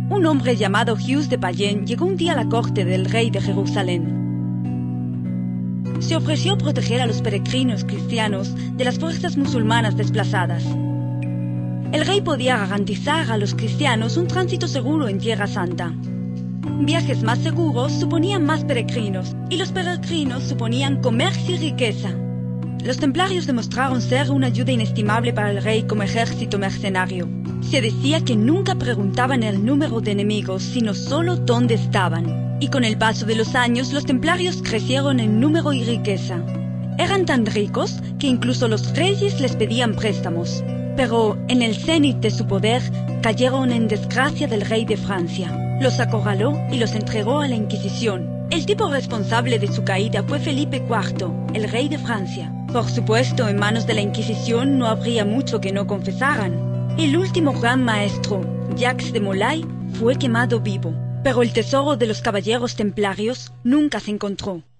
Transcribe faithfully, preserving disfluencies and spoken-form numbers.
Un hombre llamado Hughes de Payenne llegó un día a la corte del rey de Jerusalén. Se ofreció a proteger a los peregrinos cristianos de las fuerzas musulmanas desplazadas. El rey podía garantizar a los cristianos un tránsito seguro en Tierra Santa. Viajes más seguros suponían más peregrinos, y los peregrinos suponían comercio y riqueza. Los templarios demostraron ser una ayuda inestimable para el rey como ejército mercenario. Se decía que nunca preguntaban el número de enemigos, sino solo dónde estaban. Y con el paso de los años, los templarios crecieron en número y riqueza. Eran tan ricos que incluso los reyes les pedían préstamos. Pero en el cenit de su poder, cayeron en desgracia del rey de Francia. Los acorraló y los entregó a la Inquisición. El tipo responsable de su caída fue Felipe cuarto, el rey de Francia. Por supuesto, en manos de la Inquisición no habría mucho que no confesaran. El último gran maestro, Jacques de Molay, fue quemado vivo. Pero el tesoro de los caballeros templarios nunca se encontró.